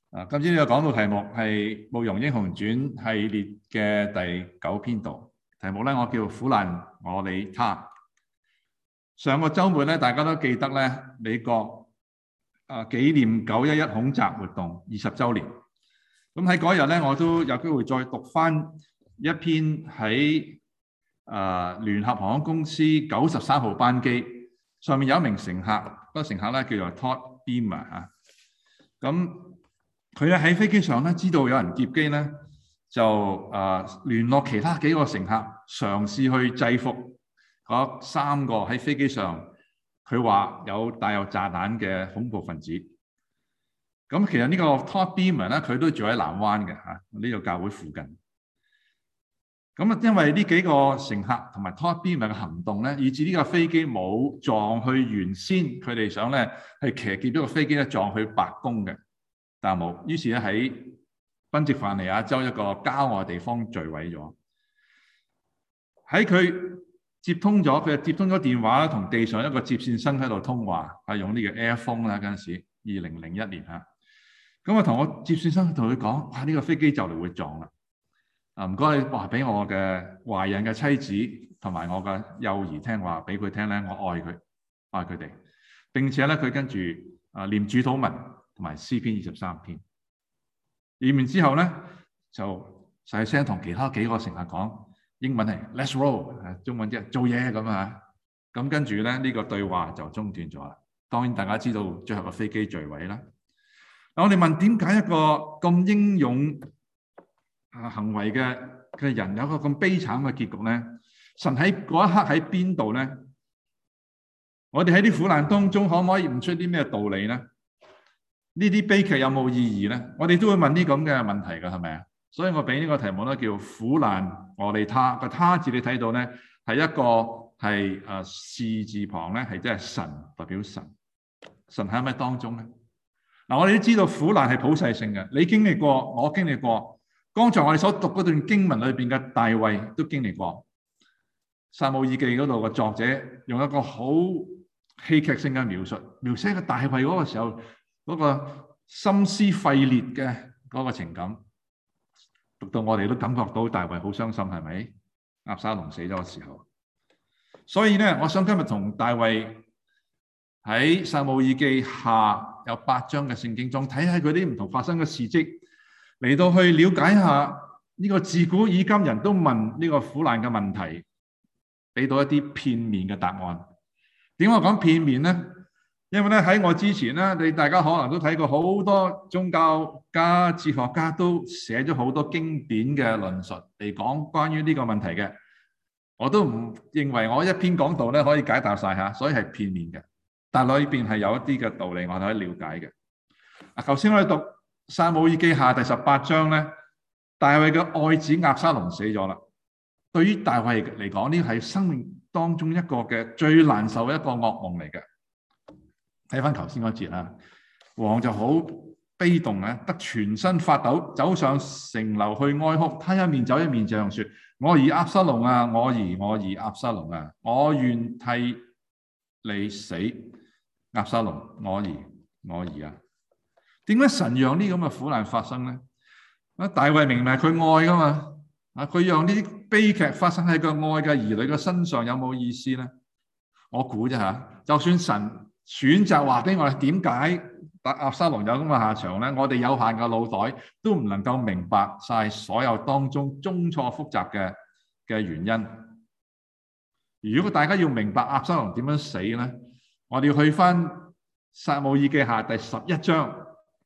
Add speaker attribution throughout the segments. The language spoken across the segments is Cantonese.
Speaker 1: 今朝呢個講道題目係《慕容英雄傳》系列嘅第9篇道。題目咧，我叫苦難我理他。上個週末咧，大家都記得咧，美國紀念911恐襲活動20週年。咁喺嗰日咧，我都有機會再讀翻一篇喺聯合航空公司93號班機上面有一名乘客，嗰個乘客咧叫做 Todd Beamer 啊。咁佢咧喺飛機上咧，知道有人劫機咧，就聯絡其他幾個乘客，嘗試去制服嗰3個喺飛機上佢話帶有炸彈嘅恐怖分子。咁其實呢個 Todd Beamer 咧，佢都住喺南灣嘅嚇，呢個教會附近。咁啊，因為呢幾個乘客同埋 Todd Beamer 嘅行動咧，以致呢架飛機冇撞去原先佢哋想咧係騎劫咗個飛機咧撞去白宮嘅。但冇，於是咧喺賓夕凡尼亞州一個郊外地方墜毀咗。喺佢接通咗電話，同地上一個接線生喺度通話，係用呢個 Airphone 啦。嗰陣時2001年嚇，咁我同我接線生同佢講：哇！呢個飛機就嚟會撞啦！唔該，你話俾我嘅懷孕嘅妻子同埋我嘅幼兒聽，話俾佢聽咧，我愛佢哋。並且咧，佢跟住念主禱文同埋詩篇23篇。念完之後咧，就細聲同其他幾個乘客講，英文係 Let's roll， 中文即係做嘢咁啊。咁跟住咧，呢個對話就中斷咗啦。當然大家知道最後個飛機墜毀啦。嗱，我哋問點解一個咁英勇行為嘅人有一個咁悲慘嘅結局咧？神喺嗰一刻喺邊度咧？我哋喺啲苦難當中可唔可以悟出啲咩道理咧？呢啲悲劇有冇意義咧？我哋都會問啲咁嘅問題㗎，係咪啊？所以我俾呢個題目咧叫苦難我理他。個他字你睇到咧係一個係士字旁咧係即係神，代表神。神喺咩當中咧？嗱，我哋都知道苦難係普世性嘅，你經歷過，我經歷過。剛才我哋所讀嗰段經文裏邊嘅大衛都經歷過。撒母耳記嗰度嘅作者用一個好戲劇性嘅描寫個大衛嗰個時候嗰個心思肺裂嘅嗰個情感，讀到我哋都感覺到大衛好傷心，係咪？押沙龍死咗嘅時候，所以咧，我想今日同大衛喺撒母耳記下有8章嘅聖經中睇下佢啲唔同發生嘅事蹟，嚟到去了解下呢個自古以今人都問呢個苦難嘅問題，俾到一啲片面嘅答案。點解我講片面咧？因為咧喺我之前咧，你大家可能都睇過好多宗教家、哲學家都寫咗好多經典嘅論述嚟講關於呢個問題嘅。我都唔認為我一篇講道咧可以解答晒吓，所以係片面嘅。但係裏邊係有一啲嘅道理我哋可以了解嘅。頭先我哋讀撒母耳記下第18章咧，大衛嘅愛子押沙龍死咗啦。對於大衛嚟講，呢係生命當中一個嘅最難受嘅一個噩夢嚟嘅。睇翻頭先嗰節啦，王就好悲動啊，得全身發抖，走上城樓去哀哭。他一面走一面這樣說：我兒押沙龍啊，我兒押沙龍啊，我願替你死，押沙龍，我兒啊！點解神讓呢咁嘅苦難發生咧？大衛明明係佢愛噶嘛，佢讓呢啲悲劇發生喺個愛嘅兒女嘅身上，有冇意思咧？我估啫吓，就算神選擇話俾我哋點解押沙龍有咁嘅下場咧，我哋有限嘅腦袋都唔能夠明白晒所有當中錯複雜嘅原因。如果大家要明白押沙龍點樣死咧，我哋要去翻撒母耳記下第11章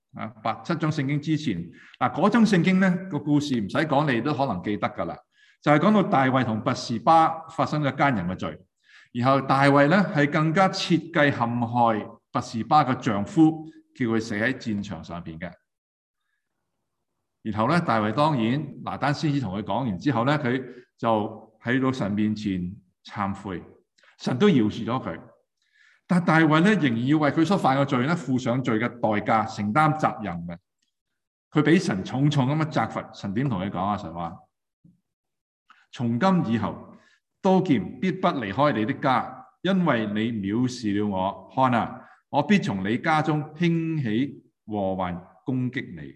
Speaker 1: 7章聖經之前。嗰章聖經咧個故事唔使講，你都可能記得噶啦，就係講到大衛同拔示巴發生咗奸淫嘅罪。然後大衛咧係更加設計陷害拔示巴嘅丈夫，叫佢死喺戰場上邊嘅。然後咧，大衛當然拿單先知同佢講完之後咧，佢就喺到神面前懺悔，神都饒恕咗佢。但大衛咧仍然要為佢所犯嘅罪咧負上罪嘅代價，承擔責任嘅。佢俾神重重咁樣責罰。神點同佢講啊？神話：從今以後，刀劍必不離開你的家，因為你藐視了我。看啊，我必從你家中興起禍患， 攻擊你。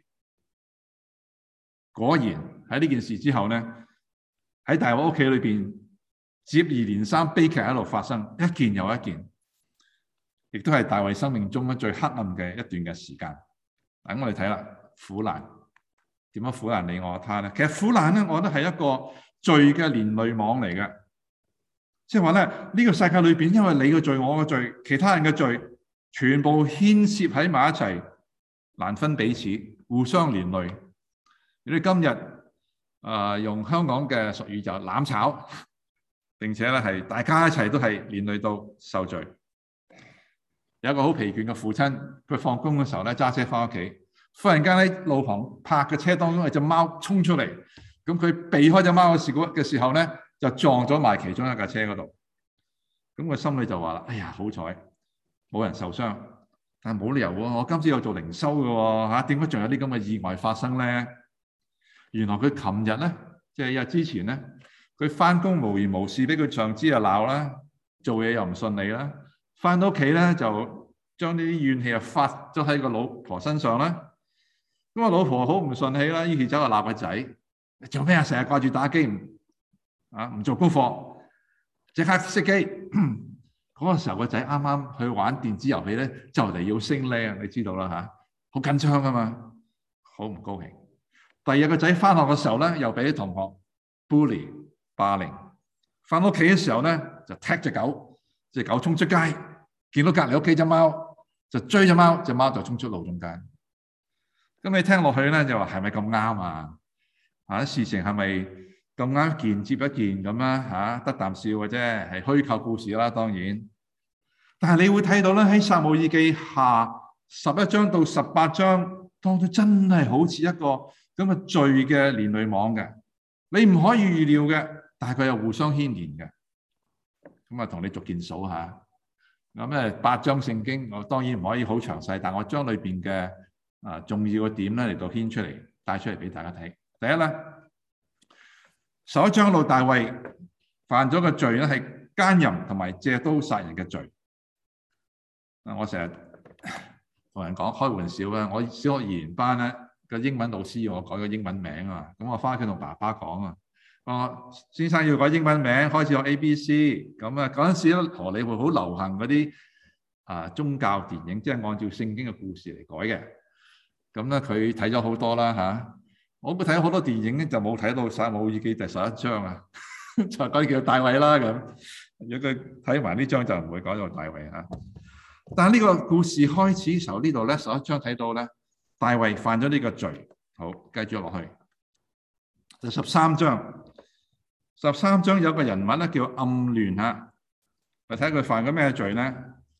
Speaker 1: 果然喺呢件事之後咧，喺大衛屋企裏邊接二連三悲劇喺度發生，一件又一件，亦都係大衛生命中咧最黑暗嘅一段嘅時間。等我哋睇啦，苦難點樣苦難你我他咧？其實苦難咧，我覺得係一個罪嘅連累網嚟嘅，即係話咧呢個世界裏邊，因為你嘅罪、我嘅罪、其他人嘅罪，全部牽涉喺埋一齊，難分彼此，互相連累。你哋今日用香港嘅俗語就攬炒，並且咧係大家一齊都係連累到受罪。有一個好疲倦嘅父親，佢放工嘅時候咧揸車翻屋企，忽然間喺路旁泊嘅車當中有隻貓衝出嚟，咁佢避開隻貓嘅時候咧就撞咗埋其中一架車嗰度。咁佢心裏就話啦：哎呀，好彩冇人受傷，但係冇理由喎，我今朝有做靈修嘅喎嚇，點解仲有啲咁嘅意外發生咧？原來佢琴日咧，即係一日之前咧，佢翻工無緣無事，俾佢上司又鬧啦，做嘢又唔順利啦，翻到屋企咧就將呢啲怨氣啊發咗喺個老婆身上啦。咁啊，老婆好唔順氣啦，於是走去鬧個仔：做咩啊？成日掛住打機，唔做功課，即刻熄機。嗰個時候個仔啱啱去玩電子遊戲咧，就嚟要升呢，你知道啦嚇，好緊張啊嘛，好唔高興。第二日個仔翻學嘅時候咧，又俾啲同學 bully 霸凌。翻屋企嘅時候咧，就踢隻狗，隻狗衝出街，見到隔離屋企隻貓，就追隻貓，隻貓就衝出路中間。咁你聽落去咧，就話係咪咁啱啊？事情係咪咁啱件接一件咁啊？得啖笑嘅啫，係虛構故事啦，當然。但係你會睇到咧，喺撒母耳記下11章到18章當中，真係好似一個咁嘅罪嘅連累網嘅，你唔可以預料嘅，但係佢又互相牽連嘅。咁啊，同你逐件數下。咁8章聖經，我當然唔可以好詳細，但我將裏邊嘅重要嘅點咧嚟到牽出嚟，帶出嚟俾大家睇。第一咧，11章到大衛犯咗嘅罪咧係奸淫同埋借刀殺人嘅罪。我成日同人講開玩笑啦，我小學2年班咧個英文老師要我改個英文名啊，咁我翻去同爸爸講啊，我先生要改英文名，開始學 ABC， 咁啊嗰陣時咧荷里活好流行嗰啲宗教電影，即係按照聖經嘅故事嚟改嘅。咁咧佢睇咗好多啦嚇，我睇咗好多電影咧就冇睇到撒母耳記第11章啊，就改叫大衛啦咁。如果佢睇埋呢章就唔會改到大衛嚇。但係呢個故事開始嘅時候，呢度咧11章睇到咧，大衛犯咗呢個罪。好，繼續落去。第13章有個人物咧叫暗嫩嚇，我睇佢犯咗咩罪咧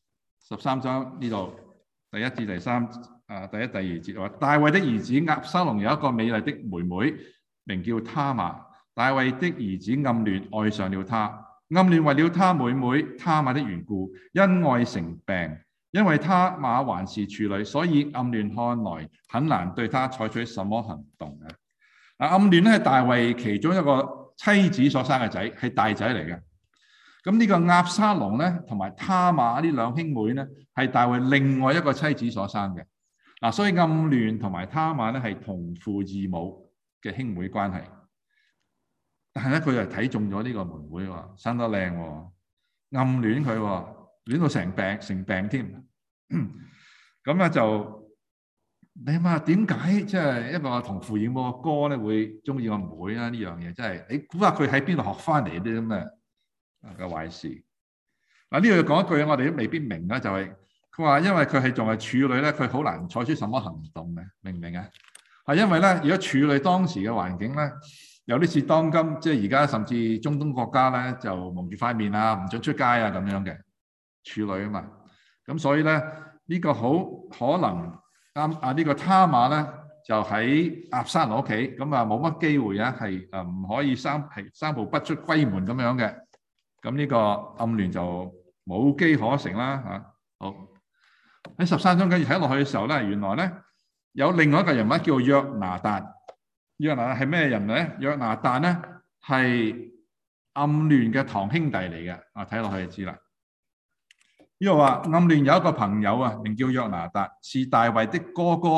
Speaker 1: ？13章呢度第1至第3，第1、第2節話，大衛的兒子押沙龍有一個美麗的妹妹，名叫他瑪。大衛的兒子暗嫩愛上了他。暗嫩為了他妹妹他瑪的緣故，因愛成病，因為他瑪還是處女，所以暗嫩看來很難對他採取什麼行動嘅。暗嫩咧係大衛其中一個妻子所生嘅仔，係大仔嚟嘅。咁呢個押沙龍咧同埋他瑪呢兩兄妹咧係大衛另外一個妻子所生嘅。所以暗嫩同埋他瑪咧係同父異母嘅兄妹關係。但係咧，佢又睇中咗呢個妹妹喎，生得靚喎，暗戀佢喎，戀到成病添。咁咧就你諗下點解即係一個同父異母嘅哥咧會中意個妹啊？呢樣嘢真係你估下佢喺邊度學翻嚟啲咁嘅壞事。呢度講一句我哋都未必明啦，就係佢話因為佢係仲係處女咧，佢好難採取什麼行動嘅，明唔明啊？係因為咧，如果處女當時嘅環境咧，有啲似當今，即係而家甚至中東國家咧，就蒙住塊面啊，唔准出街啊咁樣嘅處女啊嘛。咁所以咧，呢個好可能呢個他瑪咧就喺押沙龍屋企，咁冇乜機會啊，係唔可以三步不出閨門咁樣嘅。咁呢個暗嫩就冇機可乘啦嚇。好，喺13章跟住睇落去嘅時候咧，原來咧有另外一個人物叫約拿單。約拿單係咩人咧？約拿單咧係暗嫩嘅堂兄弟嚟嘅。睇落去就知啦。呢度話暗嫩有一個朋友啊，名叫約拿單，是大衛的哥哥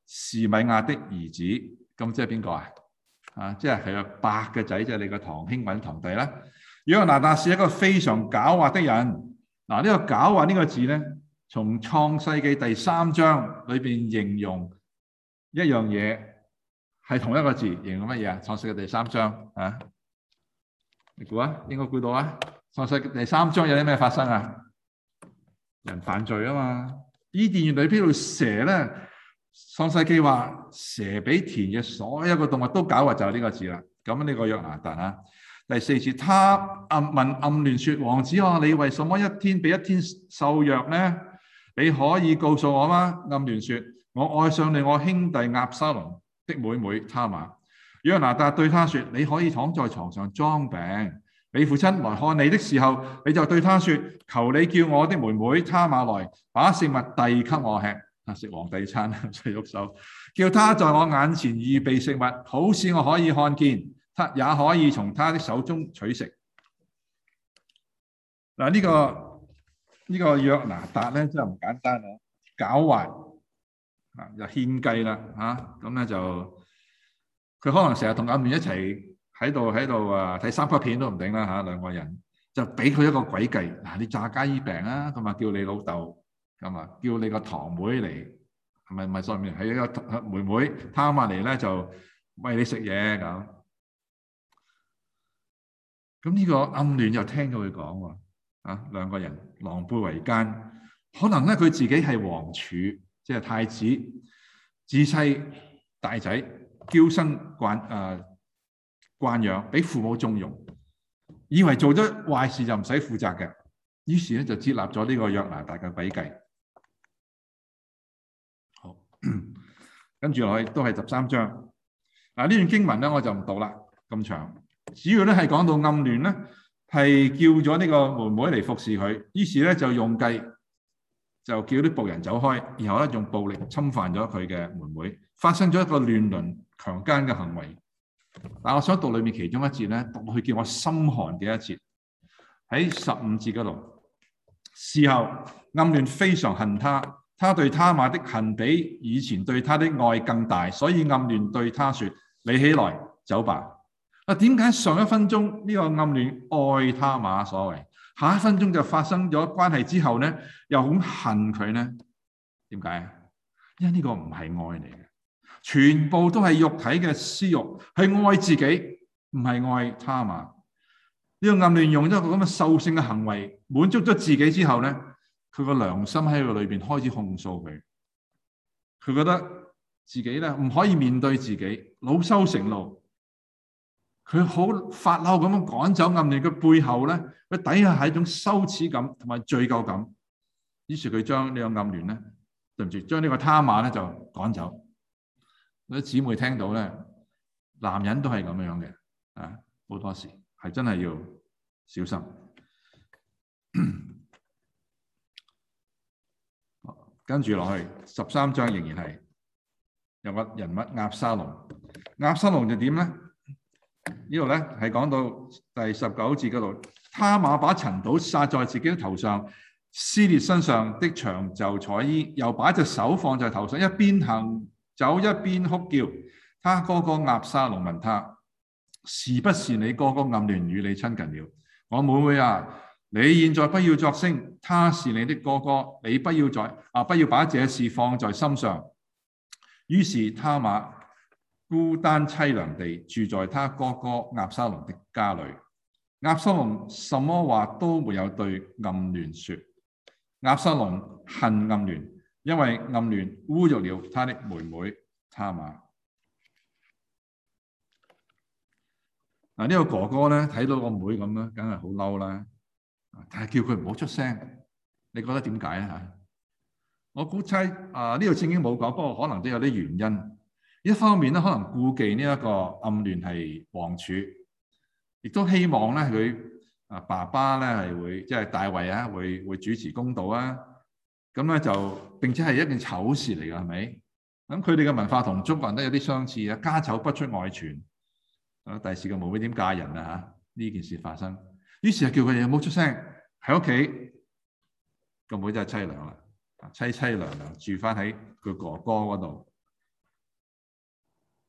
Speaker 1: 示米亞的兒子，咁即係邊個啊？即係佢個伯嘅仔，即係你個堂兄或者堂弟啦。約拿達是一個非常狡猾的人。嗱，呢個狡猾呢個字咧，從創世記第3章裏邊形容一樣嘢，係同一個字，形容乜嘢啊？創世記第3章啊，你估啊？應該估到啊？創世記第3章有啲咩發生啊？人犯罪啊嘛。伊甸園裏邊條蛇咧，創世記話蛇比田嘅所有嘅動物都狡猾，就係呢個字啦。咁呢個約拿達啊，第4節，他問暗聯說：王子啊，你為什麼一天比一天瘦弱呢？你可以告訴我嗎？暗聯說：我愛上你我兄弟押沙龍的妹妹他瑪。約拿達對他說：你可以躺在床上裝病。你父親來看你的時候，你就對他說：求你叫我的妹妹他瑪來，把食物遞給我吃。食皇帝餐，唔使喐手。叫他在我眼前預備食物，好使我可以看見，他也可以從他的手中取食。嗱，呢個約拿達咧真係唔簡單啊！狡猾啊，又獻計啦嚇，咁咧就佢可能成日同暗聯一齊喺度睇三級片都唔定啦嚇，兩個人就俾佢一個詭計。嗱，你詐假醫病啊，咁啊叫你老豆，咁啊叫你個堂妹嚟，唔係上面係一個妹妹他瑪嚟咧，就餵你食嘢咁。咁呢個暗聯又聽到佢講喎。兩個人狼狽為奸，可能咧佢自己係王儲，即係太子，自細大仔，嬌生慣養，俾父母縱容，以為做咗壞事就唔使負責嘅，於是咧就接納咗呢個約拿達嘅詭計。好，跟住落去都係13章。呢段經文咧我就唔讀啦，咁長，主要咧係講到暗聯咧。係叫咗呢個妹妹嚟服侍佢，於是咧就用計，就叫啲僕人走開，然後咧用暴力侵犯咗佢嘅妹妹，發生咗一個亂倫強姦嘅行為。但我想讀裏面其中一節咧，讀去叫我心寒嘅一節，喺15節嗰度。事後暗聯非常恨他，他對他瑪的恨比以前對他的愛更大，所以暗聯對他說：你起來走吧。點解上一分鐘呢個暗聯愛他瑪所謂，下一分鐘就發生咗關係之後咧，又咁恨佢咧？點解啊？因為呢個唔係愛嚟嘅，全部都係肉體嘅私欲，係愛自己，唔係愛他瑪。呢個暗聯用咗一個咁嘅獸性嘅行為，滿足咗自己之後咧，佢個良心喺佢裏邊開始控訴佢，佢覺得自己咧唔可以面對自己，惱羞成怒。佢好發嬲咁樣趕走暗聯嘅背後咧，佢底下係一種羞恥感同埋罪疚感。於是佢將呢個暗聯咧，對唔住，將呢個他瑪咧就趕走。啲姊妹聽到咧，男人都係咁樣嘅，好多時係真係要小心。跟住落去13章仍然係有個人物押沙龍，押沙龍就點咧？呢度咧係講到第19節嗰度，他瑪把塵土撒在自己的頭上，撕裂身上的長袖彩衣，又把隻手放在頭上，一邊行走一邊哭叫。他哥哥押沙龍問他：是不是你哥哥暗聯與你親近了？我妹妹啊，你現在不要作聲，他是你的哥哥，你不要把這事放在心上。於是他瑪孤單淒涼地住在他哥哥押沙龍的家裏。押沙龍什麼話都沒有對暗聯說。押沙龍恨暗聯，因為暗聯侮辱了他的妹妹他瑪。呢個哥哥咧睇到個妹咁咧，梗係好嬲啦。但係叫佢唔好出聲，你覺得點解啊？我估猜呢度聖經冇講，不過可能都有啲原因。一方面咧，可能顧忌呢一個暗聯係王儲，亦都希望咧佢爸爸咧係會即係大衛啊，會主持公道啊。咁咧就並且係一件醜事嚟㗎，係咪？咁佢哋嘅文化同中國人都有啲相似啊，家醜不出外傳。第時個妹妹點嫁人啊？嚇呢件事發生，於是就叫佢哋唔好出聲喺屋企。個妹真係凄涼啦，凄涼住翻喺佢哥哥嗰度。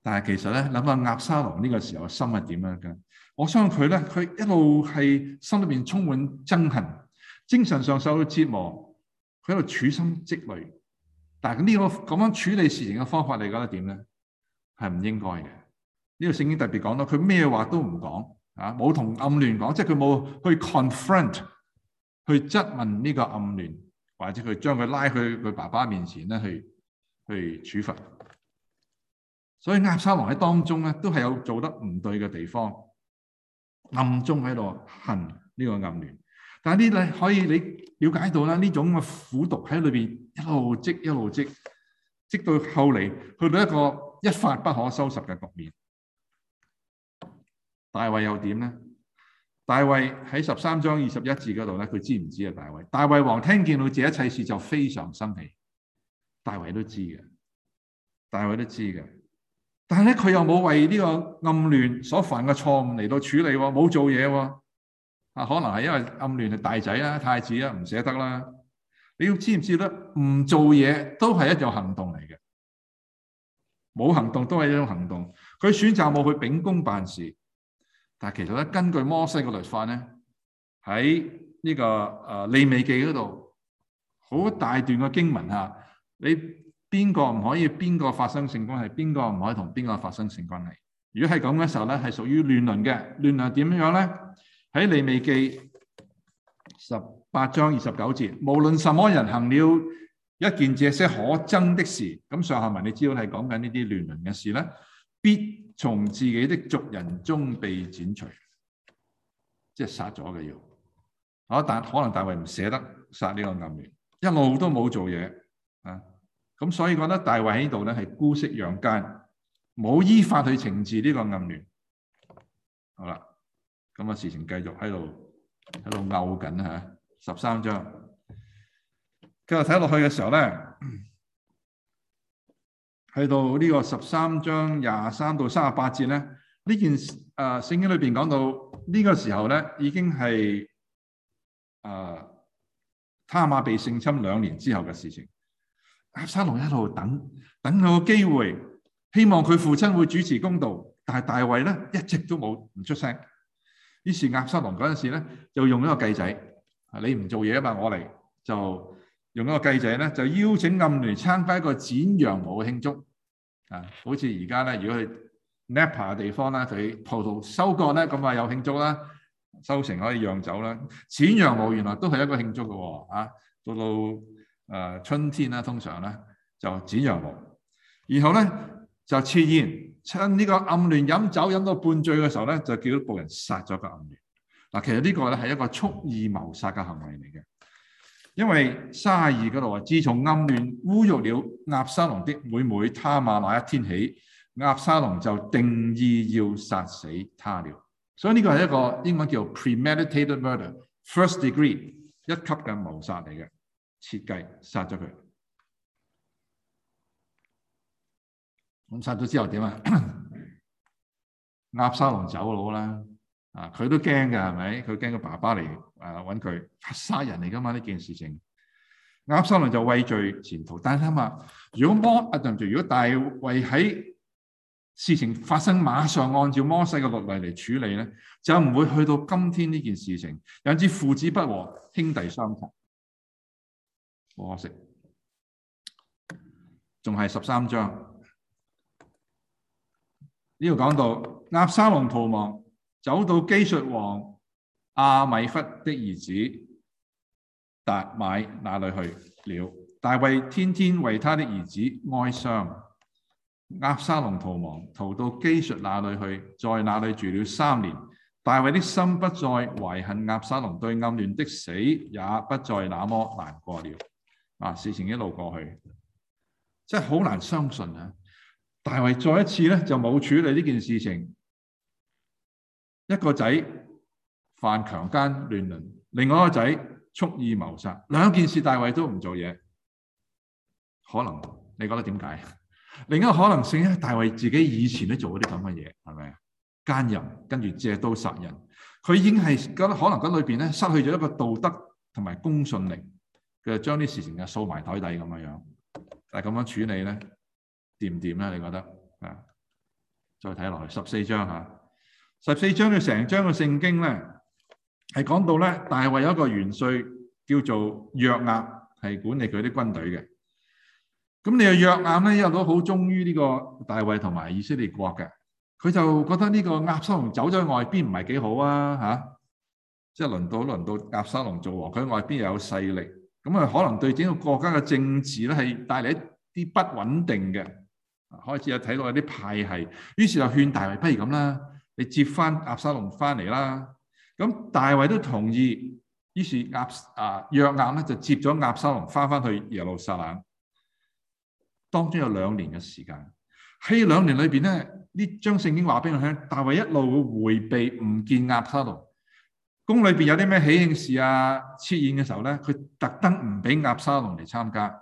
Speaker 1: 但係其實咧，諗下押沙龍呢個時候心係點樣嘅？我相信佢咧，佢一路係心裏邊充滿憎恨，精神上受到折磨，佢喺度處心積慮。但係呢個咁樣處理事情嘅方法，你覺得點咧？係唔應該嘅。呢個聖經特別講到，佢咩話都唔講啊，冇同暗嫩講，即係佢冇去 confront，去質問呢個暗嫩，或者佢將佢拉去佢爸爸面前咧去處罰。所以押沙龍喺當中咧，都係有做得唔對嘅地方，暗中喺度恨呢個暗嫩。但係呢，可以你了解到啦，呢種嘅苦毒喺裏邊一路積一路積，積到後嚟去到一個一發不可收拾嘅局面。大衛又點咧？大衛喺13章21節嗰度咧，佢知唔知啊？大衛王聽見到這一切事就非常生氣。大衛都知嘅，但係咧佢又冇為呢個暗嫩所犯嘅錯誤嚟到處理喎，冇做嘢喎。啊，可能係因為暗嫩係大仔啦、太子啦，唔捨得啦。你要知唔知咧？唔做嘢都係一種行動嚟嘅，冇行動都係一種行動。佢選擇冇去秉公辦事。但係其實咧，根據摩西嘅律法咧，喺呢個利未記嗰度，好大段嘅經文嚇，你邊個唔可以邊個發生性關係，邊個唔可以同邊個發生性關係。如果係咁嘅時候咧，係屬於亂倫嘅。亂倫點樣咧？喺利未記18章29節，無論什麼人行了一件這些可憎的事，咁上下文你知道係講緊呢啲亂倫嘅事咧，必從自己的族人中被剪除，即係殺咗嘅要。但可能大衛唔捨得殺呢個暗嫩，一路都冇做嘢啊。咁所以覺得大衛喺度咧係姑息養奸，冇依法去懲治呢個暗嫩。好啦，咁啊事情繼續喺度拗緊嚇。13章，繼續睇落去嘅時候咧。去到呢個13章23到38節咧，呢件聖經裏邊講到呢個時候咧，已經係他瑪被性侵2年之後嘅事情。押沙龍一路等到個機會，希望佢父親會主持公道，但係大衛咧一直都唔出聲。於是押沙龍嗰陣時咧，就用一個計仔，你唔做嘢啊嘛，我嚟就用一個計仔咧，就邀請暗嫩參加一個剪羊毛嘅慶祝。好似而家咧，如果去 Napa 嘅地方咧，佢葡萄收割咧，咁啊有慶祝啦，收成可以釀酒啦。剪羊毛原來都係一個慶祝嘅喎，到春天啦，通常咧就剪羊毛，然後咧就設宴，趁呢個暗嫩飲酒飲到半醉嘅時候咧，就叫僕人殺咗個暗嫩。嗱，其實呢個咧係一個蓄意謀殺嘅行為嚟嘅。因為32嗰度話，自從暗嫩侮辱了押沙龍的妹妹他瑪那一天起，押沙龍就定意要殺死他了。所以呢個係一個英文叫 premeditated murder，first degree 一級嘅謀殺嚟嘅，設計殺咗佢。咁殺咗之後點啊？押沙龍走佬啦。佢都驚㗎，係咪？佢驚個爸爸嚟揾佢，殺人嚟㗎嘛，呢件事情。押沙龍就畏罪潛逃。但係諗下，如果大衛喺事情發生馬上按照摩西嘅律例嚟處理咧，就唔會去到今天呢件事情，引致父子不和、兄弟相殘。好可惜，仲係13章呢度講到押沙龍逃亡，走到基述王亞米弗的兒子達買那裏去了。大衛天天為他的兒子哀傷。押沙龍逃亡，逃到基述那裏去，在那裏住了3年。大衛的心不再懷恨押沙龍，對暗嫩的死也不再那麼難過了。事情一路過去，真係好難相信啊！大衛再一次咧就冇處理呢件事情。一個仔犯強姦亂倫，另外一個仔蓄意謀殺，兩件事大衛都唔做嘢。可能你覺得點解？另一個可能性咧，大衛自己以前都做嗰啲咁嘅嘢，係咪啊？奸淫，跟住借刀殺人，佢已經係覺得可能喺裏邊咧失去咗一個道德同埋公信力，佢就將啲事情嘅掃埋台底咁樣。但係咁樣處理咧，掂唔掂咧？你覺得啊？ 再睇落去14章嚇，14章嘅成章嘅聖經咧，係講到咧大衛有一個元帥叫做約押，係管理佢啲軍隊嘅。咁你約押咧，一路都好忠於呢個大衛同埋以色列國嘅。佢就覺得呢個押沙龍走咗去外邊唔係幾好啊嚇，即係輪到押沙龍做王，佢外邊又有勢力，咁啊可能對整個國家嘅政治咧係帶嚟一啲不穩定嘅。開始有睇到有啲派系，於是就勸大衛不如咁啦，你接翻押沙龍翻嚟啦。咁大衛都同意，於是約押咧就接咗押沙龍翻去耶路撒冷。當中有2年嘅時間，喺2年裏邊咧，呢張聖經話俾我聽，大衛一路回避唔見押沙龍。宮裏邊有啲咩喜慶事啊、設宴嘅時候咧，佢特登唔俾押沙龍嚟參加。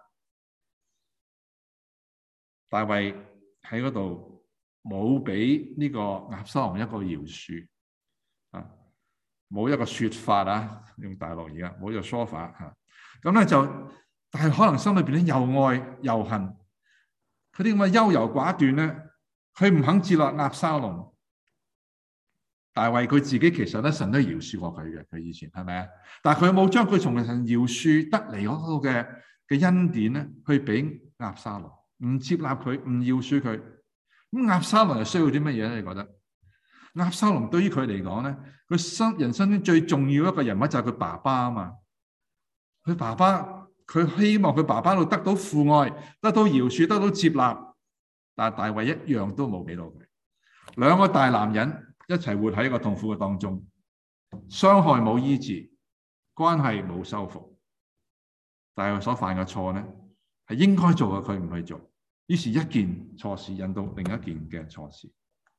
Speaker 1: 大衛喺嗰度冇俾呢個押沙龍一個饒恕啊，冇一個說法啊，用大陸而家冇一個說法嚇。咁咧就，但係可能心裏邊咧又愛又恨，佢啲咁嘅優柔寡斷咧，佢唔肯接納押沙龍。大衛佢自己其實咧神都饒恕過佢嘅，佢以前係咪啊？但係佢冇將佢從神饒恕得嚟嗰個嘅恩典咧，去俾押沙龍。唔接納佢，唔饒恕佢，咁押沙龍又需要啲乜嘢咧？你覺得押沙龍對於佢嚟講咧，佢人生中最重要一個人物就係佢爸爸啊嘛。佢爸爸，佢希望佢爸爸度得到父愛，得到饒恕，得到接納，但係大衛一樣都冇俾到佢。2個大男人一齊活喺一個痛苦嘅當中，傷害冇醫治，關係冇修復。大衛所犯嘅錯咧，係應該做嘅，佢唔去做，於是一件錯事引到另一件嘅錯事。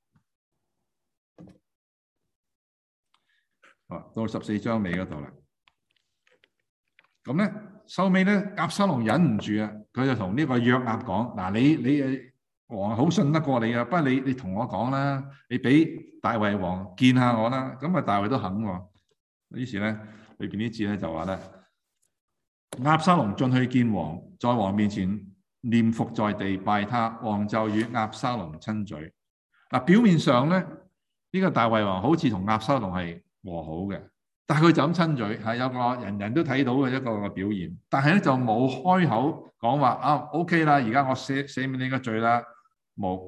Speaker 1: 到14章尾嗰度啦。咁咧，收尾咧，押沙龍忍唔住啊，佢就同呢個約押講：嗱，你王好信得過你啊，不過你同我講啦，你俾大衛王見下我啦。咁啊，大衛都肯喎。於是咧，裏邊啲字咧就話咧。押沙龍進去見王，在王面前念伏在地拜他，王就與押沙龍親嘴。表面上咧，呢個大衛王好似同押沙龍係和好嘅，但係佢就咁親嘴，係有個人人都睇到嘅一個表現。但係咧就冇開口講話啊 ，OK 啦，而家我赦免你個罪啦，冇。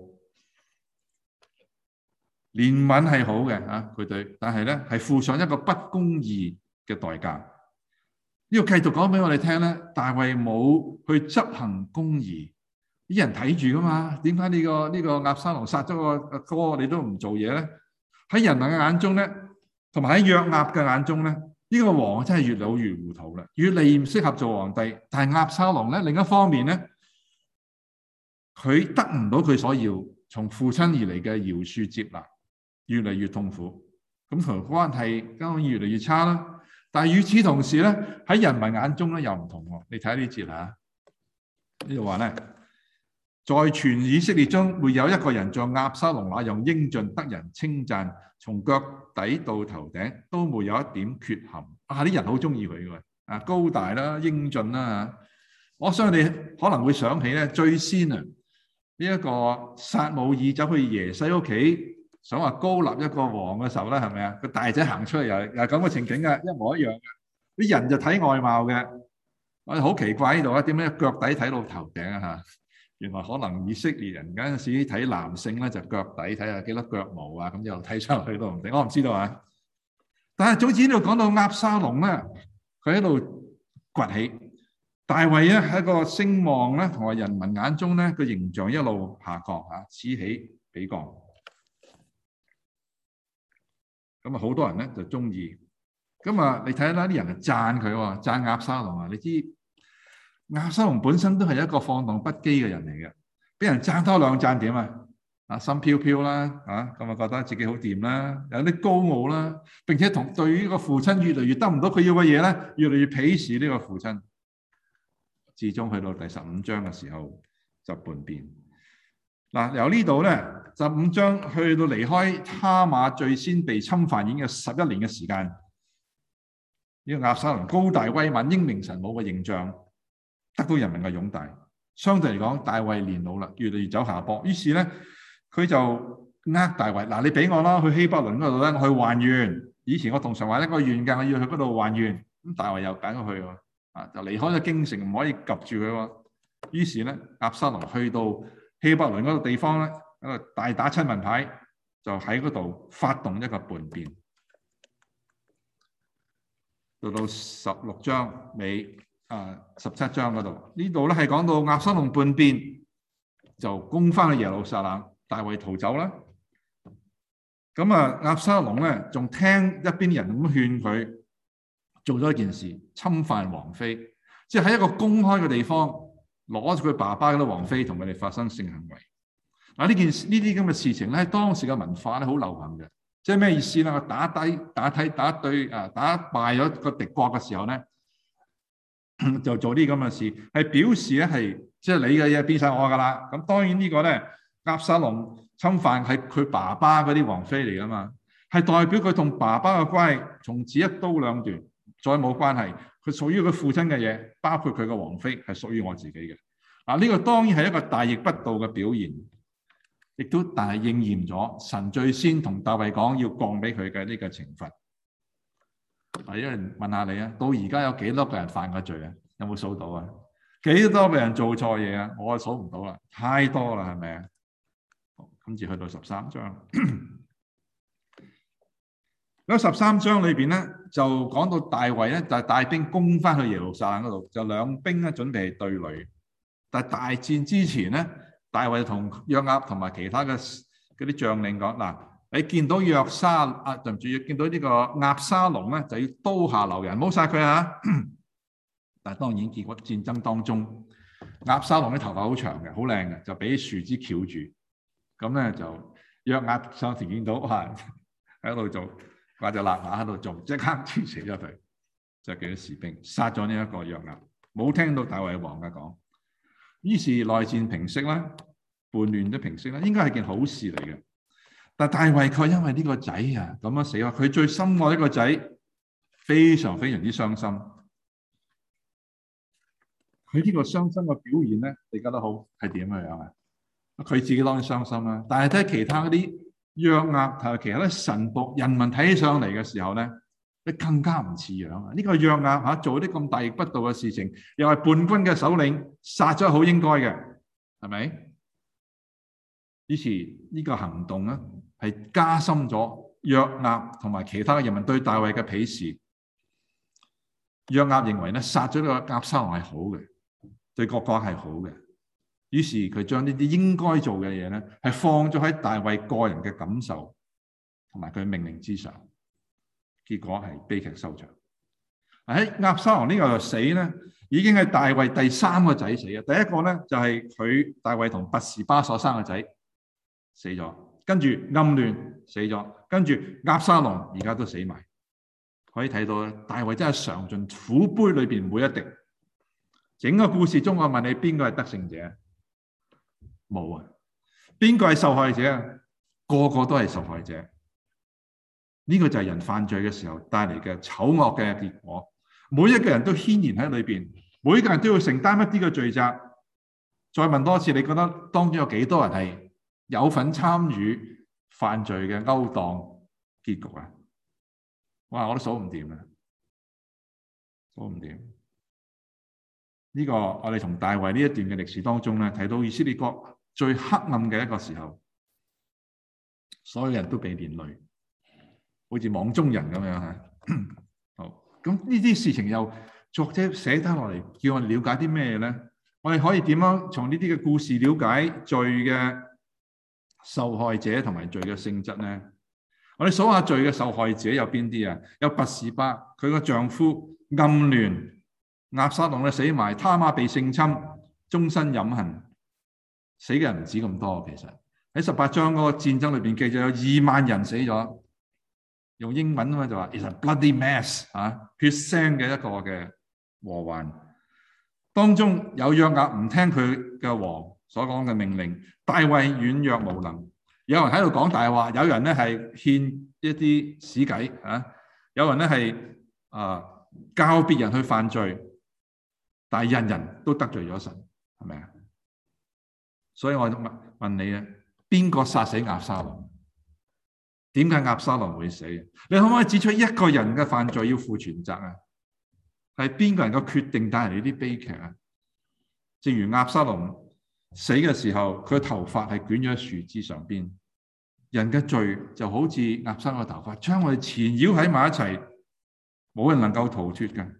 Speaker 1: 憐憫係好嘅啊，佢對，但係咧係付上一個不公義嘅代價。呢個繼續講俾我哋聽咧，大衛冇去執行公義，啲人睇住噶嘛？點解呢個押沙龍殺咗個哥，你都唔做嘢咧？喺人民嘅眼中咧，同埋喺約押嘅眼中咧，呢個王真係越老越糊塗啦，越嚟越唔適合做皇帝。但係押沙龍咧，另一方面咧，佢得唔到佢所要從父親而嚟嘅饒恕接納，越嚟越痛苦，咁同關係當然越嚟越差啦。但係與此同時咧，喺人民眼中咧又唔同喎。你睇下呢節嚇，呢度話咧，在全以色列中沒有一個人像押沙龍那樣英俊得人稱讚，從腳底到頭頂都沒有一點缺陷。啲人好中意佢嘅，高大啦，英俊啦嚇。我相信你可能會想起咧，最先啊呢一個撒母耳走去耶西屋企，想話高立一個王嘅時候咧，係咪啊？個大仔行出嚟又咁嘅情景嘅，一模一樣嘅。啲人就睇外貌嘅，我哋好奇怪呢度啊，點解腳底睇到頭頂啊？嚇，原來可能以色列人嗰陣時睇男性咧，就腳底睇下幾多腳毛啊，咁就睇出去都唔定，我唔知道啊。但係總之呢度講到押沙龍咧，佢喺度崛起，大衛咧喺個聲望咧同埋人民眼中咧個形象一路下降嚇，此起彼降。咁啊，好多人咧就中意。咁啊，你睇下啦，啲人係讚佢喎，讚押沙龍啊。你知押沙龍本身都係一個放蕩不羈嘅人嚟嘅，俾人讚多兩讚點啊？心飄飄啦，咁啊覺得自己好掂啦，有啲高傲啦，並且對於個父親越嚟越得唔到佢要嘅嘢咧，越嚟越鄙視呢個父親。至終去到第15章嘅時候就叛變。由呢度咧15章去到離開哈馬最先被侵犯已經有11年嘅時間，呢個押沙龍高大威猛、英明神武嘅形象得到人民嘅擁戴。相對嚟講，大衛年老啦，越嚟越走下坡，於是咧佢就大衛，嗱，你俾我啦，去希伯倫嗰度咧，我去還願。以前我同神話一個願㗎，我要去嗰度還願。咁大衛又揀咗去喎，就離開咗京城，唔可以及住佢喎。於是咧，押沙龍去到希伯倫嗰個地方咧，喺度大打親民牌，就喺嗰度發動一個叛變。到16章尾17章嗰度，呢度咧係講到押沙龍叛變，就攻翻去耶路撒冷，大衛逃走啦。咁押沙龍咧仲聽一邊人咁勸佢做咗一件事，侵犯王妃，即係喺一個公開嘅地方攞住佢爸爸嗰啲王妃同佢哋發生性行為。嗱，呢啲咁嘅事情咧，喺當時嘅文化咧好流行嘅。即係咩意思咧？我打對打敗咗個敵國嘅時候咧，就做啲咁嘅事，係表示咧係即係你嘅嘢變晒我噶啦。咁當然呢個咧，押沙龍侵犯係佢爸爸嗰啲王妃嚟噶嘛，係代表佢同爸爸嘅關係從此一刀兩斷，再冇關係。佢屬於佢父親嘅嘢，包括佢嘅王妃係屬於我自己嘅。嗱，呢個當然係一個大逆不道嘅表現。亦都但係應驗咗神最先同大衛講要降俾佢嘅呢個懲罰。有人問下你啊，到而家有幾多個人犯過罪啊？有冇數到啊？幾多個人做錯嘢啊？我數唔到啦，太多啦，係咪啊？跟住去到13章，喺13章裏邊咧就講到大衛咧就帶兵攻翻去耶路撒冷嗰度，就兩兵咧準備對壘。但係大戰之前咧，大衛同約押同埋其他嘅嗰啲將領講：嗱，你見到對唔住，見到呢個押沙龍咧，就要刀下留人，唔好殺佢啊！但係當然結果戰爭當中，押沙龍啲頭髮好長嘅，好靚嘅，就俾樹枝翹住。咁咧就約押上前見到喺度做掛隻肋馬喺度做，即刻刺死咗佢，就幾多士兵殺咗呢一個約押，冇聽到大衛王嘅講。於是內戰平息啦，叛亂都平息啦，應該係件好事嚟嘅。但大衛卻因為呢個仔啊咁樣死咗，佢最心愛一個仔，非常非常之傷心。佢呢個傷心嘅表現咧，你覺得好係點樣啊？佢自己當然傷心啦，但係睇其他嗰啲約押同埋其他啲臣僕人民睇起上嚟嘅時候咧，你更加唔似樣啊！呢個約押做啲咁大逆不道嘅事情，又係叛軍嘅首領，殺咗好應該嘅，係咪？於是呢個行動咧係加深咗約押同埋其他嘅人民對大衛嘅鄙視。約押認為咧殺咗呢個押沙龍係好嘅，對國家係好嘅。於是佢將呢啲應該做嘅嘢咧，係放咗喺大衛個人嘅感受同埋佢命令之上，結果係悲劇收場。喺押沙龍呢個死咧，已經係大衛第3個仔死啊！第一個咧就係佢大衛同拔示巴所生嘅仔死咗，跟住暗亂死咗，跟住押沙龍而家都死埋。可以睇到大衛真係嘗盡苦杯裏邊每一滴。整個故事中，我問你邊個係得勝者？冇啊！邊個係受害者啊？個個都係受害者。呢個就係人犯罪嘅時候帶嚟嘅醜惡嘅結果。每一個人都牽連喺裏邊，每一個人都要承擔一啲嘅罪責。再問多次，你覺得當中有幾多人係有份參與犯罪嘅勾當結局啊？哇！我都數唔掂啊，數唔掂。呢個我哋從大衛呢一段嘅歷史當中咧，睇到以色列國最黑暗嘅一個時候，所有人都被連累，好似網中人咁樣吓。好，咁呢啲事情又作者寫低落嚟，叫我哋了解啲咩咧？我哋可以點樣從呢啲嘅故事了解罪嘅受害者同埋罪嘅性質咧？我哋數下罪嘅受害者有邊啲啊？有拔示巴，佢個丈夫暗戀押沙龍咧死埋，他瑪被性侵，終身飲恨，死嘅人唔止咁多。其實喺18章嗰個戰爭裏邊，記咗有2萬人死咗。用英文就話 It's a bloody mess 血腥嘅一個嘅禍患。當中有約押唔聽佢嘅王所講嘅命令，大衛軟弱無能。有人喺度講大話，有人咧係獻一啲史計有人咧係教別人去犯罪。但係人人都得罪咗神，係咪啊？所以我問你啊，邊個殺死押沙龍？ 點解押沙龍會死？你可唔可以指出一個人嘅犯罪要負全責啊？係邊個人嘅決定帶嚟呢啲悲劇啊？正如押沙龍死嘅時候，佢嘅頭髮係捲咗喺樹枝上邊。人嘅罪就好似押沙龍嘅頭髮，將我哋纏繞喺埋一齊，冇人能夠逃脫嘅。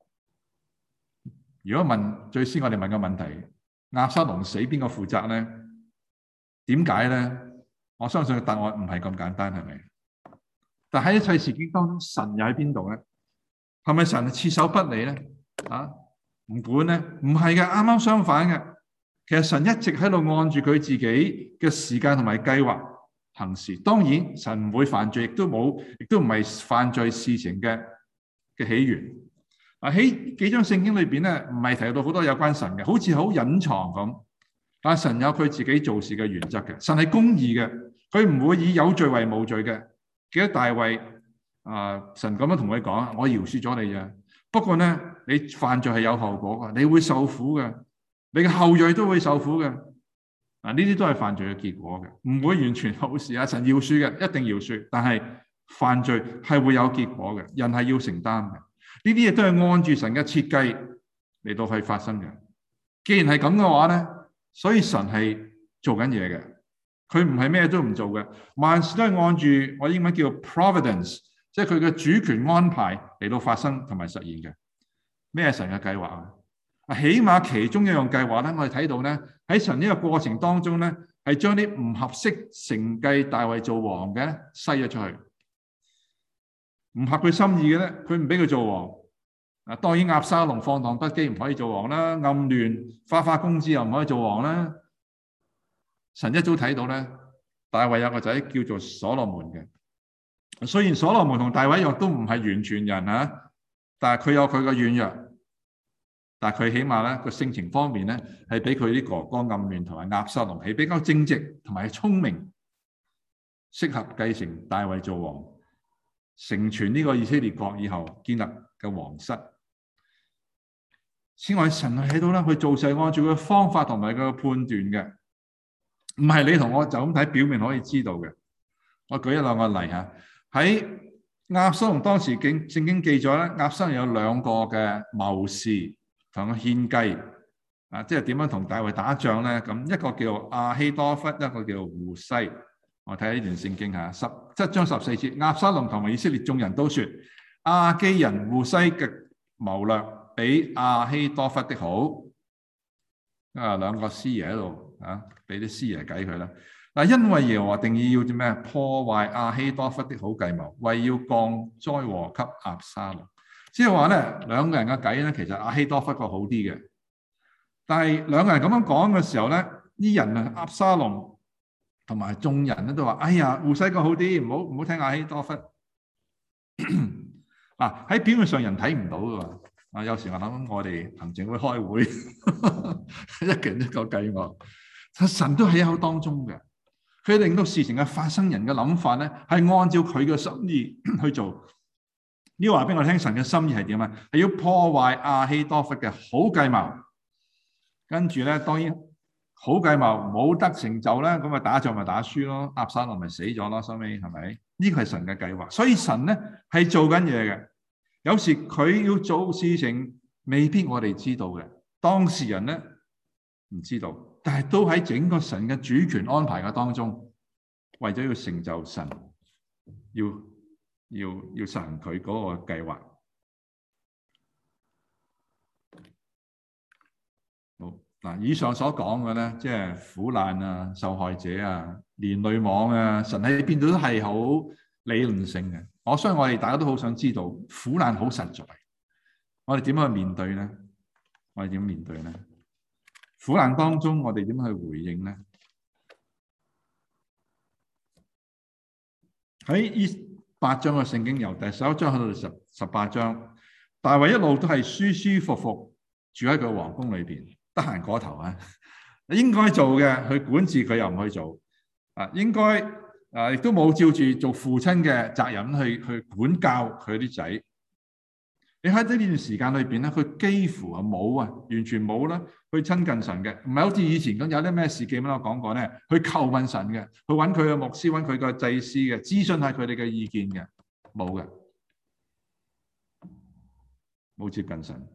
Speaker 1: 如果最先我哋問個問題，押沙龍死邊個負責咧？點解咧？我相信答案唔係咁簡單，係咪？但喺一切事件當中，神又喺邊度咧？係咪神係撤手不理咧？唔管咧？唔係嘅，啱啱相反嘅。其實神一直喺度按住佢自己嘅時間同埋計劃行事。當然，神唔會犯罪，亦都唔係犯罪事情嘅起源。喺幾章聖經裏邊咧，唔係提到好多有關神嘅，好似好隱藏咁。但係神有佢自己做事嘅原則嘅，神係公義嘅，佢唔會以有罪為無罪嘅。記得大衛神咁樣同佢講：我饒恕咗你嘅，不過咧你犯罪係有後果嘅，你會受苦嘅，你嘅後裔都會受苦嘅。呢啲都係犯罪嘅結果嘅，唔會完全好事。神饒恕嘅，一定饒恕，但係犯罪係會有結果嘅，人係要承擔嘅。呢啲嘢都係按住神嘅設計嚟到去發生嘅。既然係咁嘅話咧，所以神係做緊嘢嘅，佢唔係咩都唔做嘅，萬事都係按住我英文叫 providence， 即係佢嘅主權安排嚟到發生同埋實現嘅。咩係神嘅計劃啊？起碼其中一樣計劃咧，我哋睇到咧喺神呢個過程當中咧，係將啲唔合適承繼大衛做王嘅篩咗出去，唔合佢心意嘅咧，佢唔俾佢做王。當然押沙龍放蕩不羈唔可以做王啦，暗亂花花公子又唔可以做王啦。神一早睇到咧，大衛有個仔叫做所羅門嘅。雖然所羅門同大衛一樣都唔係完全人啊，但係佢有佢嘅軟弱。但係佢起碼咧個性情方面咧係比佢啲哥哥暗亂同埋押沙龍係比較正直同埋聰明，適合繼承大衛做王，成全呢個以色列國以後建立嘅皇室。此外，神係睇到咧，佢做事按照佢嘅方法同埋佢嘅判斷嘅，唔係你同我就咁睇表面可以知道嘅。我舉一兩個例嚇，喺押沙龍當時聖經記載咧，押沙龍有兩個嘅謀士同佢獻計，即係點樣同大衛打仗咧？咁一個叫亞希多弗，一個叫戶篩。我睇下呢段聖經嚇，17章14節，押沙龍同埋以色列眾人都說，亞基人戶篩嘅謀略比亞希多弗的好。兩個師爺喺度俾啲師爺計佢啦。因為耶和華定意要點咩？破壞亞希多弗的好計謀，為要降災禍給押沙龍。即係話咧，兩個人嘅計咧，其實亞希多弗個好啲嘅。但係兩個人咁樣講嘅時候咧，啲人啊，押沙龍同埋眾人咧都話：哎呀，戶篩個好啲，唔好聽亞希多弗。喺表面上人睇唔到㗎。有時我諗我哋行政會開會，一個人一個計劃，神都喺口當中嘅。佢令到事情嘅發生人嘅諗法咧，係按照佢嘅心意去做。呢話俾我聽，神嘅心意係點啊？係要破壞亞希多弗嘅好計謀。跟住咧，當然好計謀冇得成就咧，咁啊打仗咪打輸咯，押沙龍咪死咗咯，收尾係咪？呢個係神嘅計劃，所以神咧係做緊嘢嘅。有時佢要做事情，未必我哋知道嘅，當事人咧唔知道，但係都喺整個神嘅主權安排嘅當中，為咗要成就神，要實行佢嗰個計劃。好嗱，以上所講嘅咧，即係苦難啊、受害者啊、連累網啊，神喺邊度都係好理論性嘅。我相信我哋大家都好想知道，苦難好實在，我哋點樣去面對咧？我哋點面對咧？苦難當中，我哋點去回應咧？喺呢8章嘅聖經，由第11章去到18章，大衛一路都係舒舒服服住喺佢皇宮裏邊，得閒過頭啊！應該做嘅，去管治佢又唔去做應該亦都冇照住做父親嘅責任去管教佢啲仔。 你喺呢段時間裏邊咧，佢幾乎冇完全冇啦，去親近神嘅，唔係好似以前咁有啲咩事記，我講過咧，去求問神嘅，去揾佢嘅牧師，揾佢嘅祭司嘅，諮詢下佢哋嘅意見嘅，冇嘅，冇接近神，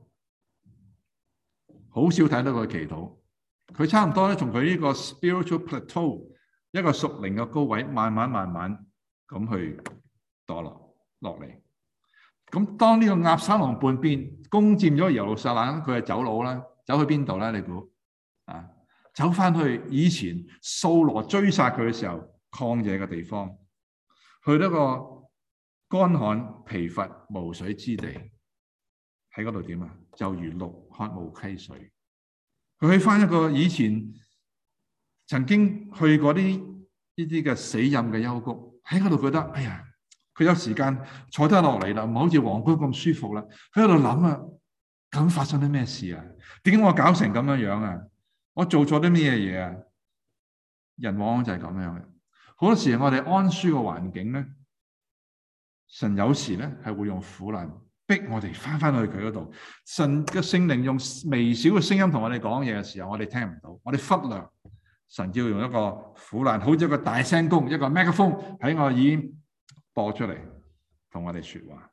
Speaker 1: 好少睇到佢祈禱。佢差唔多咧，從佢呢個 spiritual plateau 一個屬靈嘅高位，慢慢咁去墮落嚟。咁當呢個押沙龍叛變攻佔咗耶路撒冷，佢係走佬啦，走去邊度咧？你估啊？走翻去以前掃羅追殺佢嘅時候曠野嘅地方，去到個乾旱疲乏無水之地，喺嗰度點啊？就如鹿渴無溪水。佢去翻一個以前曾經去過呢啲嘅死蔭嘅幽谷，喺嗰度覺得哎呀〜佢有時間坐低落嚟啦，唔好似皇宮咁舒服啦。喺度諗啊，咁發生啲咩事啊？點解我搞成咁樣啊？我做錯啲咩嘢啊？人往往就係咁樣嘅。好多時我哋安舒嘅環境咧，神有時咧係會用苦難逼我哋翻去佢嗰度。神嘅聖靈用微小嘅聲音同我哋講嘢嘅時候，我哋聽唔到，我哋忽略。神要用一個苦難，好似一個大聲公，一個 megaphone 喺我耳邊播出嚟同我哋說話。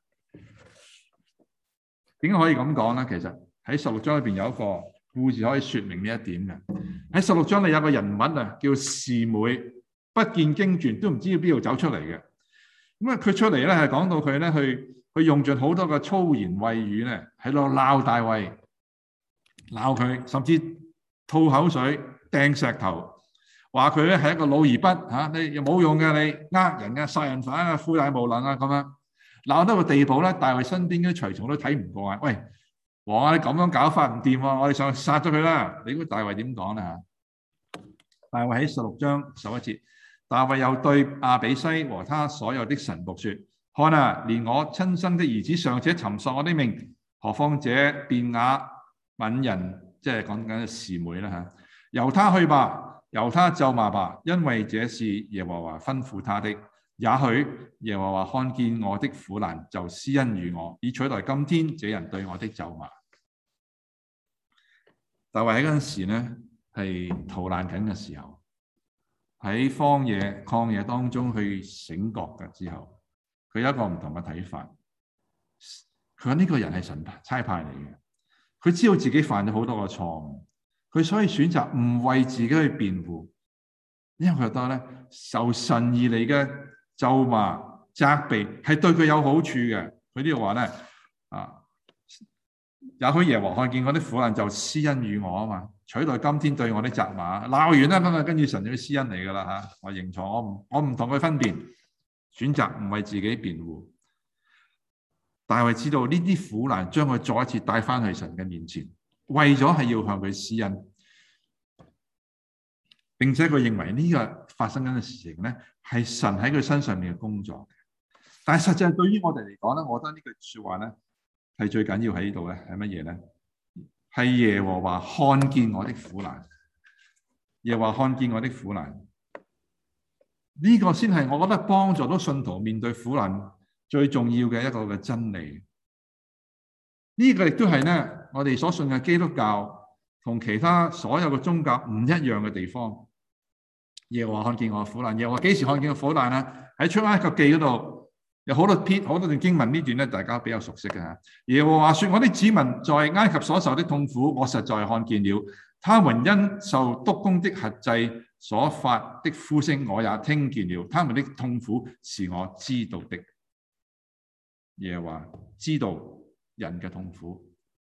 Speaker 1: 點解可以咁講咧？其實喺16章裏邊有一個故事可以說明呢一點嘅。喺16章裏有個人物啊，叫示每，不見經傳，都唔知要邊度走出嚟嘅。咁啊，佢出嚟咧係講到佢咧去用盡好多嘅粗言穢語咧，喺度鬧大衛，鬧佢，甚至吐口水、掟石頭。話佢咧係一個老而不嚇，你又冇用嘅，你呃人嘅、殺人犯啊、富大無能啊咁樣，鬧到個地步咧，大衛身邊啲隨從都睇唔過啊！喂，王啊，你咁樣搞法唔掂喎，我哋上去殺咗佢啦！你估大衛點講咧嚇？大衛喺16章11節，大衛又對亞比篩和他所有的臣僕說：看啊，連我親生的兒子尚且尋索我的命，何況這便雅憫人，即係講緊示每啦嚇，由他去吧。由他咒罵吧，因為這是耶和華吩咐他的。也許耶和華看見我的苦難，就施恩與我，以取代今天這人對我的咒罵。大衛喺嗰陣時咧，係逃難緊嘅時候，喺荒野曠野當中去醒覺嘅之後，佢有一個唔同嘅睇法。佢話呢個人係神差派嚟嘅，佢知道自己犯咗好多個錯誤。佢所以選擇唔為自己去辯護，因為佢覺得咧，受神而嚟嘅咒罵責備係對佢有好處嘅。佢呢度話咧也許耶和華看見我的苦難，就施恩與我啊嘛，取代今天對我的責罵。鬧完啦，咁啊跟住神就施恩嚟噶啦嚇，我認錯，我唔同佢分辨，選擇唔為自己辯護。大衛知道呢啲苦難將佢再一次帶翻去神嘅面前。為咗係要向佢施恩，並且佢認為呢個發生緊嘅事情咧，係神喺佢身上面嘅工作。但係實際對於我哋嚟講咧，我覺得呢句說話咧係最緊要喺呢度咧係乜嘢咧？係耶和華看見我的苦難，耶和華看見我的苦難，呢個先係我覺得幫助到信徒面對苦難最重要嘅一個嘅真理。呢個亦都係咧，我哋所信嘅基督教同其他所有嘅宗教唔一樣嘅地方。耶和華看見我嘅苦難，耶和華幾時看見我苦難啊？喺出埃及記嗰度有好多段經文，呢段咧大家比較熟悉嘅吓。耶和華說：我的子民在埃及所受的痛苦，我實在看見了；他們因受督工的轄制所發的呼聲，我也聽見了。他們的痛苦是我知道的。耶和華知道人嘅痛苦，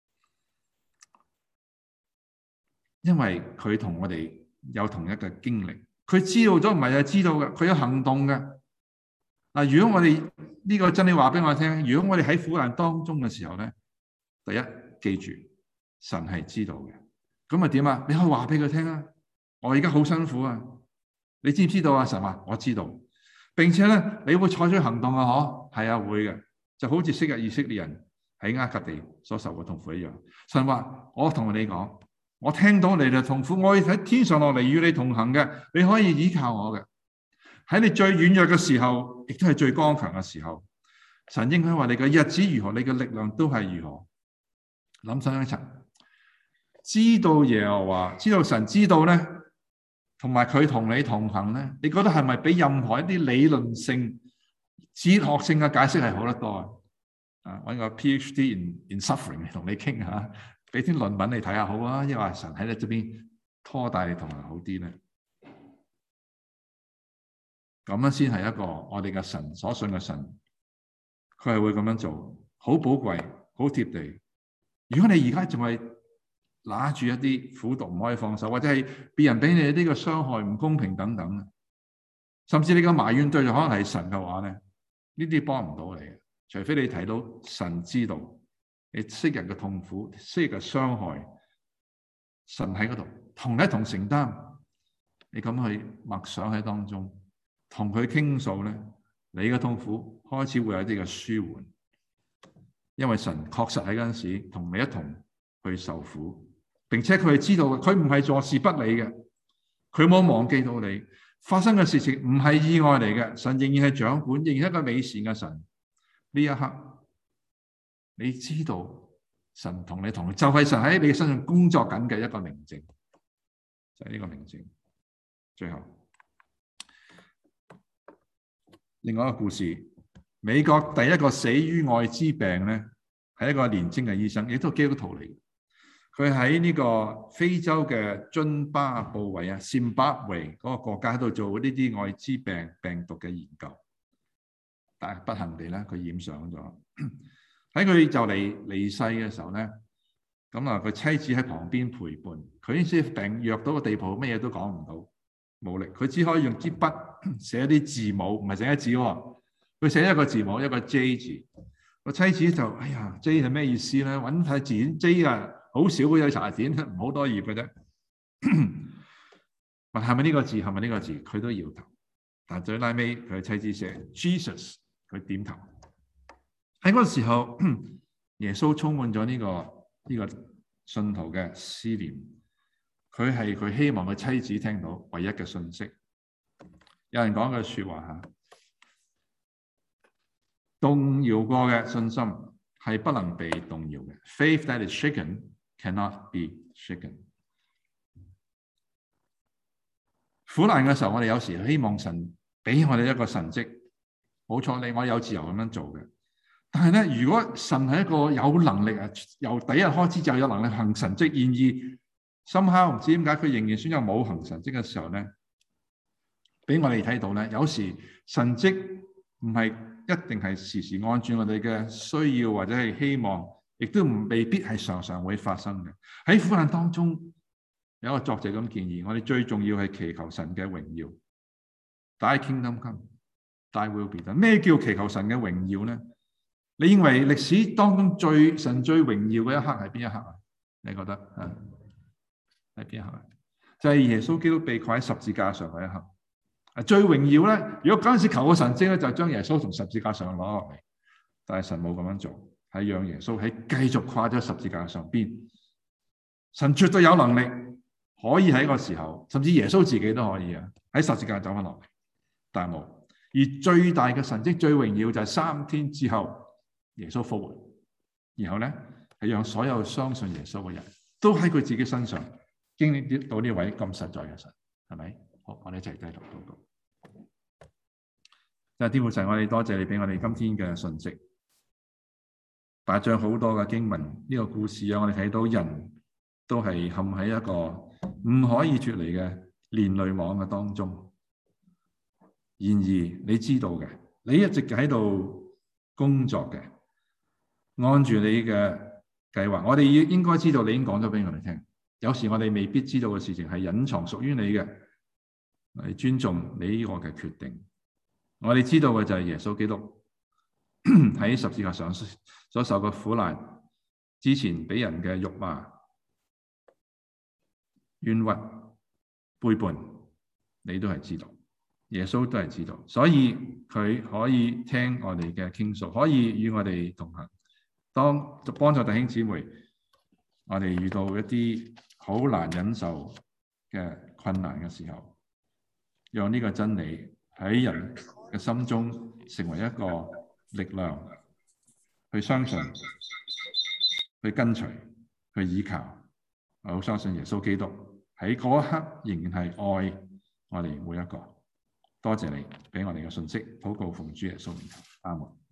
Speaker 1: 因為佢同我哋有同一個經歷，佢知道咗唔係知道嘅，佢有行動嘅。嗱，如果我哋呢個真理話俾我聽，如果我哋喺苦難當中嘅時候咧，第一記住神係知道嘅，咁咪點啊？你可以話俾佢聽啊，我而家好辛苦啊，你知唔知道啊？神話我知道，並且咧你會採取行動啊？嗬，係啊，會嘅，就好似昔日以色列人喺埃及地所受嘅痛苦一樣。神話我同你講，我聽到你嘅痛苦，我會喺天上落嚟與你同行嘅，你可以依靠我嘅。喺你最軟弱嘅時候，亦都係最剛強嘅時候。 神應許話你嘅日子如何，你嘅力量都係如何。諗深一層，知道耶和華，知道神知道咧，同埋佢同你同行咧，你覺得係咪比任何一啲理論性、哲學性嘅解釋係好得多啊？揾個 PhD in suffering 同你傾下，俾啲論文你睇下好啊，因為神喺你這邊拖帶你同行好啲咧。咁樣先係一個我哋嘅神所信嘅神，佢係會咁樣做，好寶貴，好貼地。如果你而家仲係拿住一啲苦毒唔可以放手，或者係別人俾你呢個傷害、唔公平等等，甚至你嘅埋怨對象可能係神嘅話咧，呢啲幫唔到你嘅。除非你睇到神知道你昔日嘅痛苦、昔日嘅傷害，神喺嗰度同一同承擔，你咁去默想喺當中。同佢傾訴咧，你嘅痛苦開始會有啲嘅舒緩，因為神確實喺嗰陣時同你一同去受苦，並且佢係知道佢唔係坐視不理嘅，佢冇忘記到你發生嘅事情唔係意外嚟嘅，神仍然係掌管，仍然係一個美善嘅神。呢一刻你知道神同你同，就係神喺你身上工作緊嘅一個明證，就係呢個明證。最後。另外一個故事，美國第一個死於艾滋病咧，係一個年輕嘅醫生，亦都係基督徒嚟嘅。佢喺呢個非洲嘅津巴布韋啊 （Zimbabwe） 嗰個國家喺度做呢啲艾滋病毒嘅研究，但係不幸地咧，佢染上咗。喺佢就嚟離世嘅時候咧，咁啊，佢妻子喺旁邊陪伴，佢已經病弱到個地步，乜嘢都講唔到。冇力，佢只可以用支筆寫啲字母，唔係寫一字喎。佢寫一個字母，一個 J 字。個妻子就哎呀 ，J 係咩意思咧？揾睇字典 J 啊，好少嗰啲查字典，唔好多頁嘅啫。問係咪呢個字？係咪呢個字？佢都搖頭。但最拉尾，佢妻子寫 Jesus， 佢點頭。喺嗰個時候，耶穌充滿咗呢個信徒嘅思念。佢係佢希望佢妻子聽到唯一嘅信息。有人講句說話吓，動搖過嘅信心係不能被動搖嘅。Faith that is shaken cannot be shaken。苦難嘅時候，我哋有時希望神俾我哋一個神蹟，冇錯，我有自由咁樣做嘅。但係咧，如果神係一個有能力啊，由第一日開始就有能力行神蹟，然而深刻唔知點解佢仍然選擇冇行神蹟嘅時候咧，俾我哋睇到咧，有時神蹟唔係一定係時時按住我哋嘅需要或者係希望，亦都未必係常常會發生嘅。喺苦難當中，有一個作者咁建議，我哋最重要係祈求神嘅榮耀。Thy kingdom come, Thy will be done。咩叫祈求神嘅榮耀咧？你認為歷史當中神最榮耀嘅一刻係邊一刻啊？你覺得係邊一刻？就係耶穌基督被掛喺十字架上嗰一刻。最榮耀咧，如果嗰陣時求個神蹟咧，就將耶穌從十字架上攞落嚟。但係神冇咁樣做，係讓耶穌喺繼續掛咗十字架上邊。神絕對有能力可以喺個時候，甚至耶穌自己都可以啊，喺十字架走翻落嚟，但係冇。而最大嘅神蹟、最榮耀就係3天之後耶穌復活，然後咧係讓所有相信耶穌嘅人都喺佢自己身上經歷到呢位咁實在嘅神，係咪？好，我哋一齊繼續禱告。就係天父神，我哋多謝你俾我哋今天嘅信息，8章好多嘅經文，呢個故事讓我哋睇到人都係陷喺一個唔可以脫離嘅連累網嘅當中。然而你知道嘅，你一直喺度工作嘅，按住你嘅計劃，我哋應該知道你已經講咗俾我哋聽。有時我哋未必知道嘅事情係隱藏屬於你嘅。我哋尊重你呢個嘅決定。我哋知道嘅就係耶穌基督喺十字架上所受嘅苦難，之前俾人嘅辱罵、冤屈、背叛，你都係知道，耶穌都係知道，所以佢可以聽我哋嘅傾訴，可以與我哋同行。當幫助弟兄姊妹，我哋遇到一啲好難忍受嘅困難嘅時候，讓呢個真理喺人嘅心中成為一個力量，去相信，去跟隨，去依靠。我好相信耶穌基督喺嗰一刻仍然係愛我哋每一個。多謝你俾我哋嘅信息，禱告奉主耶穌名求，阿門。